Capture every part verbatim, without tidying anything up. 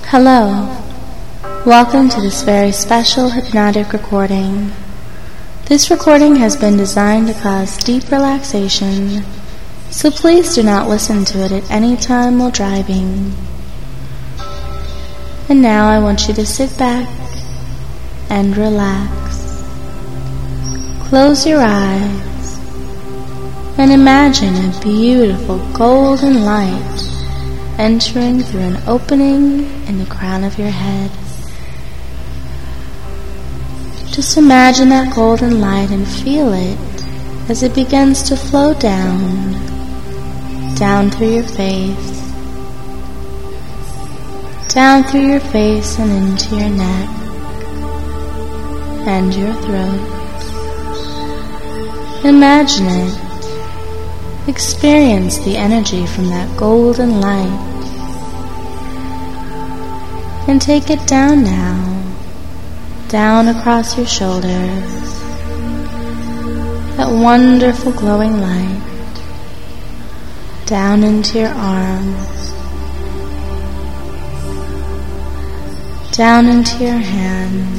Hello, welcome to this very special hypnotic recording. This recording has been designed to cause deep relaxation, so please do not listen to it at any time while driving. And now I want you to sit back and relax. Close your eyes and imagine a beautiful golden light entering through an opening in the crown of your head. Just imagine that golden light and feel it as it begins to flow down, down through your face, down through your face and into your neck and your throat. Imagine it. Experience the energy from that golden light and take it down now, down across your shoulders, that wonderful glowing light, down into your arms, down into your hands,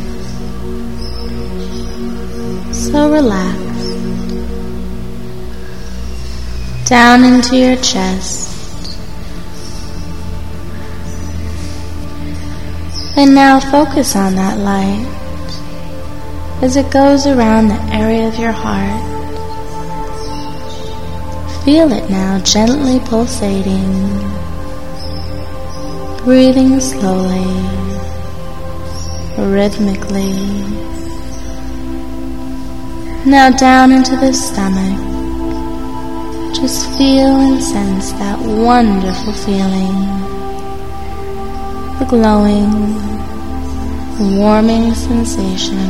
so relaxed. Down into your chest. And now focus on that light as it goes around the area of your heart. Feel it now gently pulsating, breathing slowly, rhythmically. Now down into the stomach. Just feel and sense that wonderful feeling, the glowing, warming sensation,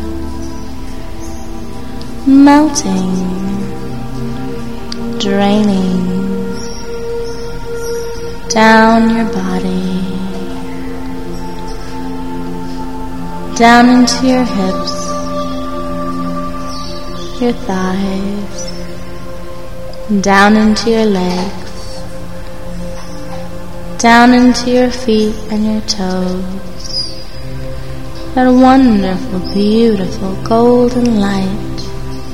melting, draining, down your body, down into your hips, your thighs, down into your legs, down into your feet and your toes. That wonderful, beautiful golden light.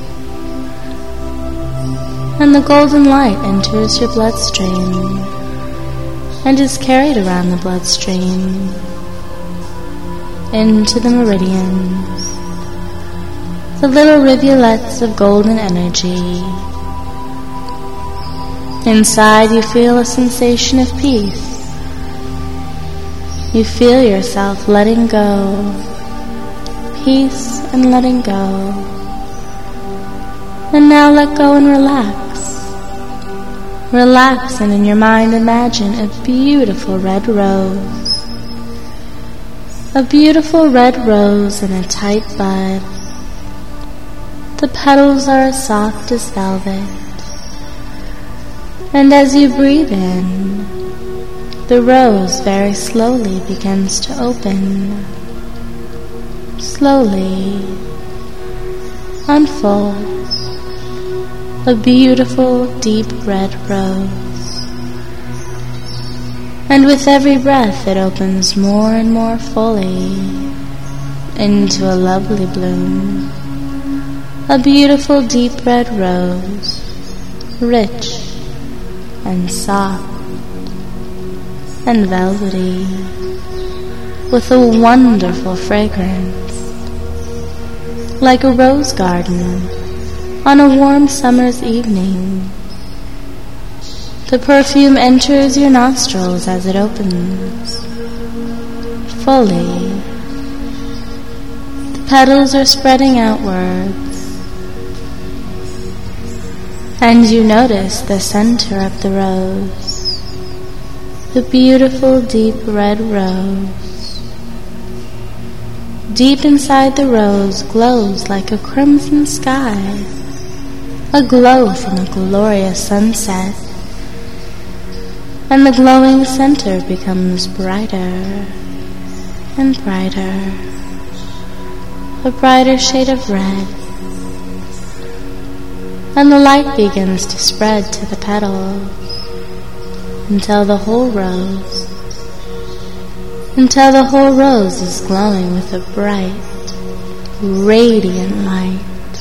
And the golden light enters your bloodstream and is carried around the bloodstream into the meridians, the little rivulets of golden energy. Inside you feel a sensation of peace. You feel yourself letting go. Peace and letting go. And now let go and relax. Relax and in your mind imagine a beautiful red rose. A beautiful red rose in a tight bud. The petals are as soft as velvet. And as you breathe in, the rose very slowly begins to open. Slowly unfolds a beautiful deep red rose. And with every breath it opens more and more fully into a lovely bloom. A beautiful deep red rose, rich and soft and velvety, with a wonderful fragrance, like a rose garden on a warm summer's evening. The perfume enters your nostrils as it opens, fully. The petals are spreading outwards, and you notice the center of the rose, the beautiful deep red rose. Deep inside the rose glows like a crimson sky, a glow from a glorious sunset. And the glowing center becomes brighter and brighter, a brighter shade of red. And the light begins to spread to the petals until the whole rose until the whole rose is glowing with a bright, radiant light.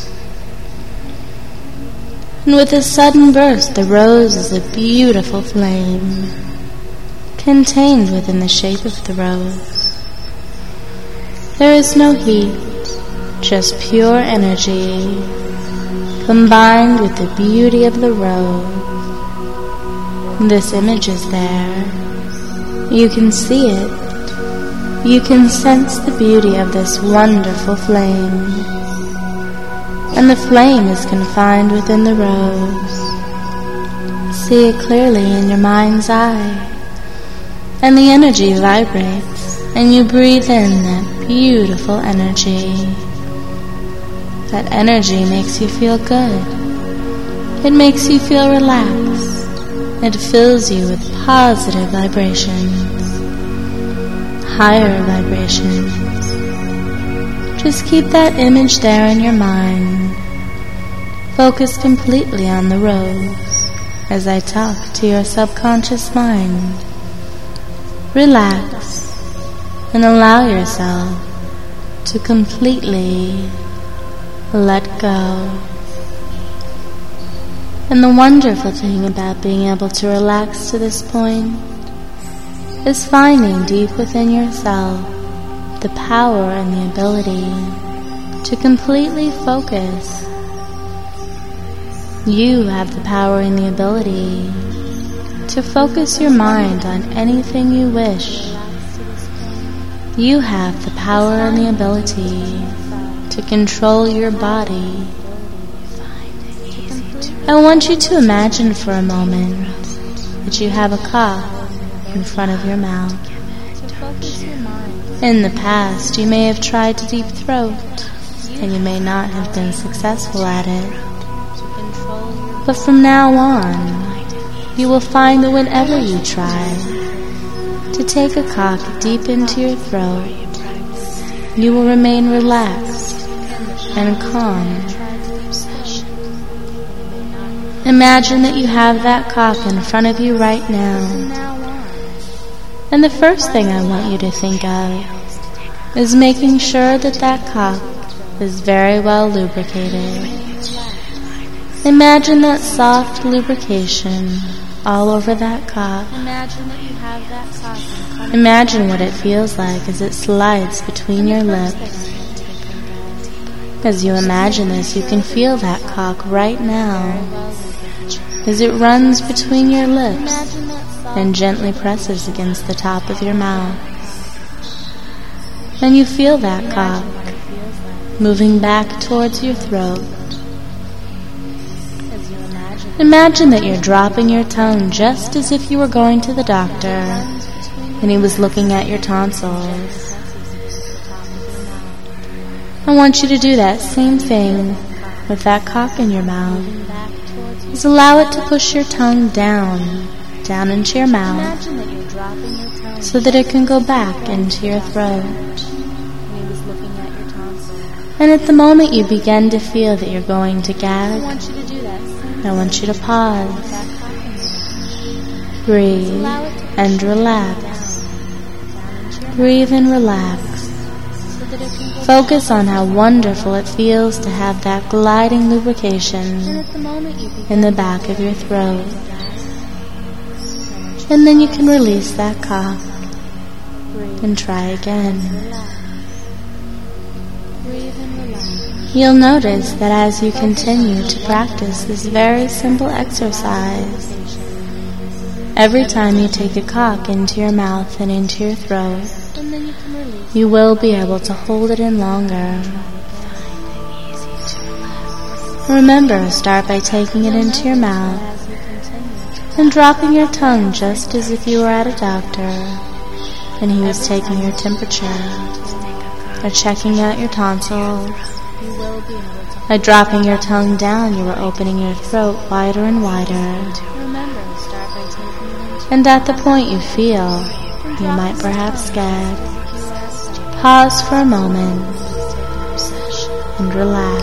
And with a sudden burst, the rose is a beautiful flame, contained within the shape of the rose. There is no heat, just pure energy, combined with the beauty of the rose. This image is there. You can see it. You can sense the beauty of this wonderful flame. And the flame is confined within the rose. See it clearly in your mind's eye. And the energy vibrates, and you breathe in that beautiful energy. That energy makes you feel good. It makes you feel relaxed. It fills you with positive vibrations, higher vibrations. Just keep that image there in your mind. Focus completely on the rose as I talk to your subconscious mind. Relax and allow yourself to completely let go. And the wonderful thing about being able to relax to this point is finding deep within yourself the power and the ability to completely focus. You have the power and the ability to focus your mind on anything you wish. You have the power and the ability to control your body. I want you to imagine for a moment that you have a cock in front of your mouth. In the past, you may have tried to deep throat, and you may not have been successful at it. But from now on, you will find that whenever you try to take a cock deep into your throat, you will remain relaxed and calm. Imagine that you have that cock in front of you right now. And the first thing I want you to think of is making sure that that cock is very well lubricated. Imagine that soft lubrication all over that cock. Imagine that you have that cock. Imagine what it feels like as it slides between your lips. As you imagine this, you can feel that cock right now as it runs between your lips and gently presses against the top of your mouth. And you feel that cock moving back towards your throat. Imagine that you're dropping your tongue just as if you were going to the doctor and he was looking at your tonsils. I want you to do that same thing with that cock in your mouth. Just allow it to push your tongue down, down into your mouth, so that it can go back into your throat. And at the moment you begin to feel that you're going to gag, I want you to pause, breathe, and relax. Breathe and relax. Focus on how wonderful it feels to have that gliding lubrication in the back of your throat. And then you can release that cock and try again. You'll notice that as you continue to practice this very simple exercise, every time you take a cock into your mouth and into your throat, you will be able to hold it in longer. Remember, start by taking it into your mouth and dropping your tongue just as if you were at a doctor and he was taking your temperature or checking out your tonsils. By dropping your tongue down, you are opening your throat wider and wider. And at the point you feel you might perhaps gag, pause for a moment and relax.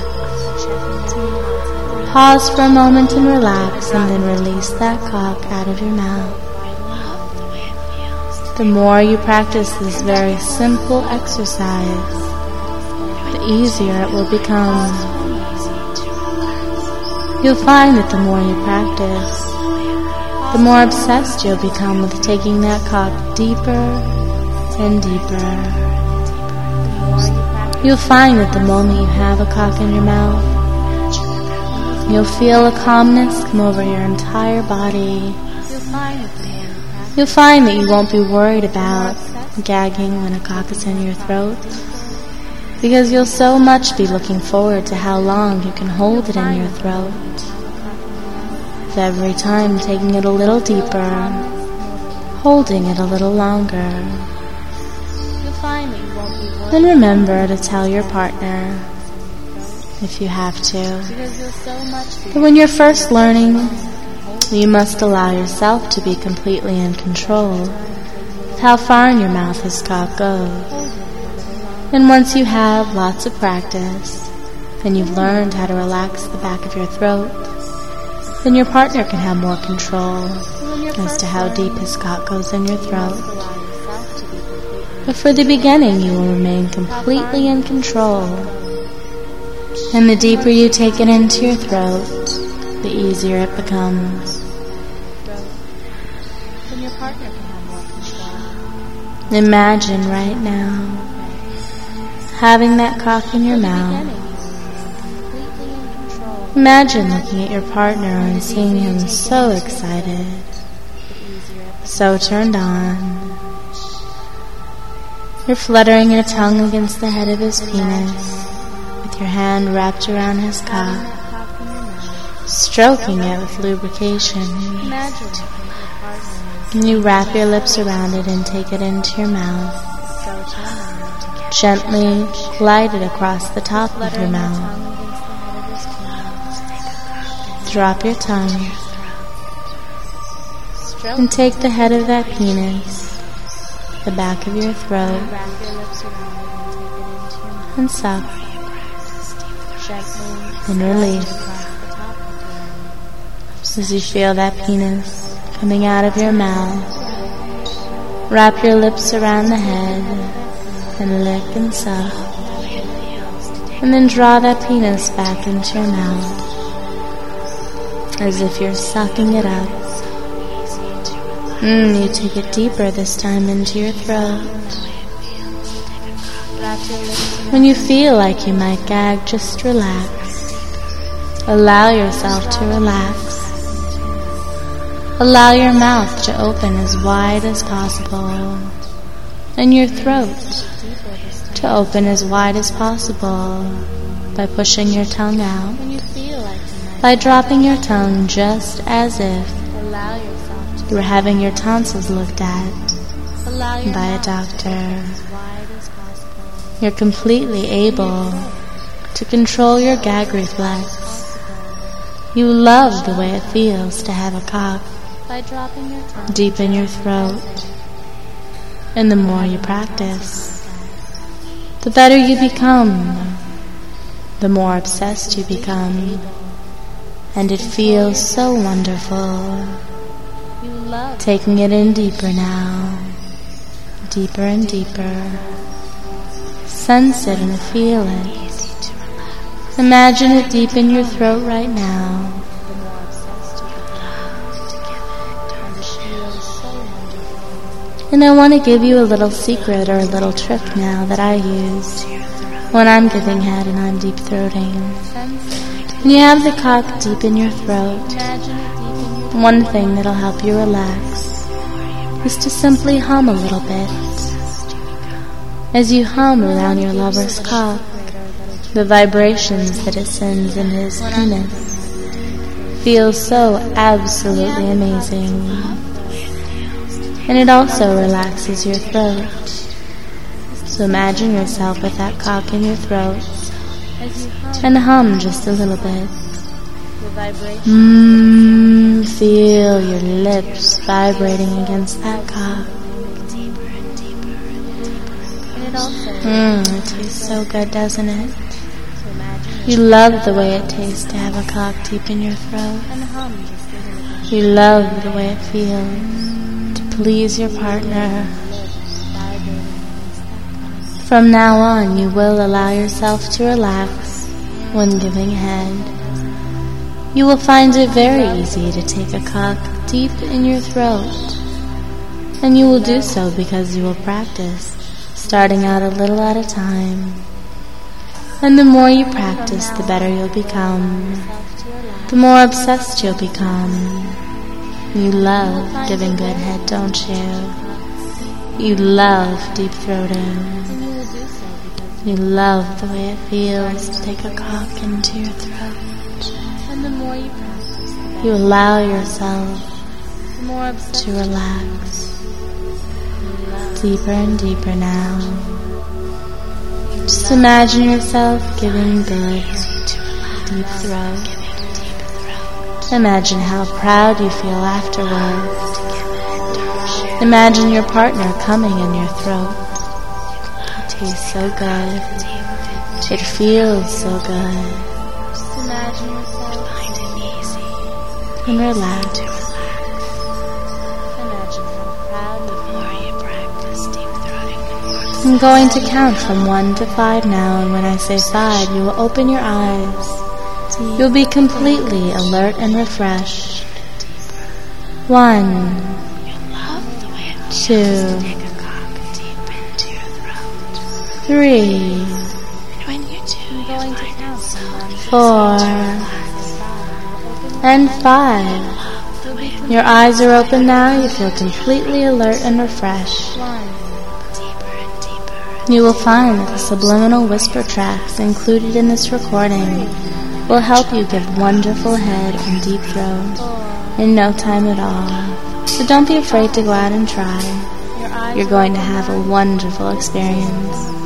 Pause for a moment and relax, and then release that cock out of your mouth. The more you practice this very simple exercise, the easier it will become. You'll find that the more you practice, the more obsessed you'll become with taking that cock deeper and deeper. You'll find that the moment you have a cock in your mouth, you'll feel a calmness come over your entire body. You'll find that you won't be worried about gagging when a cock is in your throat, because you'll so much be looking forward to how long you can hold it in your throat. With every time taking it a little deeper, holding it a little longer. Then remember to tell your partner, if you have to, that when you're first learning, you must allow yourself to be completely in control of how far in your mouth his cock goes. And once you have lots of practice, and you've learned how to relax the back of your throat, then your partner can have more control as to how deep his cock goes in your throat. But for the beginning, you will remain completely in control. And the deeper you take it into your throat, the easier it becomes. Imagine right now having that cock in your mouth. Imagine looking at your partner and seeing him so excited, so turned on. You're fluttering your tongue against the head of his penis, with your hand wrapped around his cock, stroking it with lubrication. And you wrap your lips around it and take it into your mouth. Gently glide it across the top of your mouth. Drop your tongue and take the head of that penis, the back of your throat, and suck and release as you feel that penis coming out of your mouth. Wrap your lips around the head and lick and suck, and then draw that penis back into your mouth as if you're sucking it up. Mm, you take it deeper this time into your throat. When you feel like you might gag, just relax. Allow yourself to relax. Allow your mouth to open as wide as possible, and your throat to open as wide as possible by pushing your tongue out, by dropping your tongue just as if you were having your tonsils looked at by a doctor. You're completely able to control your gag reflex. You love the way it feels to have a cock deep in your throat. And the more you practice, the better you become, the more obsessed you become, and it feels so wonderful. Taking it in deeper now, deeper and deeper. Sense it and feel it. Imagine it deep in your throat right now. And I want to give you a little secret or a little trick now that I use when I'm giving head and I'm deep throating. When you have the cock deep in your throat, one thing that'll help you relax is to simply hum a little bit. As you hum around your lover's cock, the vibrations that it sends into his penis feel so absolutely amazing. And it also relaxes your throat. So imagine yourself with that cock in your throat and hum just a little bit. Mmm, feel your lips vibrating against that cock. Mmm, it tastes so good, doesn't it? You love the way it tastes to have a cock deep in your throat. You love the way it feels to please your partner. From now on, you will allow yourself to relax when giving head. You will find it very easy to take a cock deep in your throat, and you will do so because you will practice, starting out a little at a time. And the more you practice, the better you'll become, the more obsessed you'll become. You love giving good head, don't you? You love deep throating. You love the way it feels to take a cock into your throat. And the more you practice, you allow yourself to relax deeper and deeper now. Just imagine yourself giving good deep throat. Imagine how proud you feel afterwards. Imagine your partner coming in your throat. It tastes so good. It feels so good. Just imagine yourself and relax. Imagine how proud you feel. I'm going to count from one to five now, and when I say five, you will open your eyes. You'll be completely alert and refreshed. One, two, three, four, and five. Your eyes are open now. You feel completely alert and refreshed. You will find that the subliminal whisper tracks included in this recording will help you give wonderful head and deep throat in no time at all. So don't be afraid to go out and try. You're going to have a wonderful experience.